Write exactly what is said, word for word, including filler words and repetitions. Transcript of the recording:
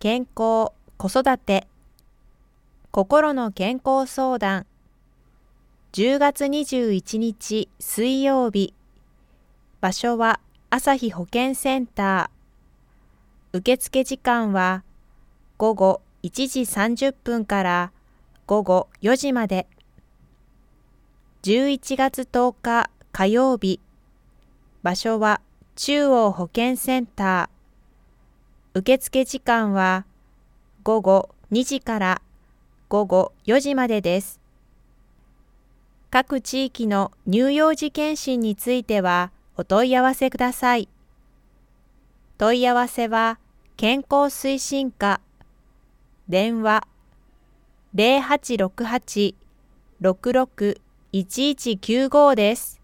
健康、子育て、心の健康相談、じゅうがつにじゅういちにち水曜日、場所は朝日保健センター、受付時間はごごいちじさんじゅっぷんからごごよじまで。じゅういちがつとおか火曜日、場所は中央保健センター、受付時間はごごにじからごごよじまでです。各地域の乳幼児健診についてはお問い合わせください。問い合わせは健康推進課、電話ゼロはちろくはち ろくろくいちいちきゅうごです。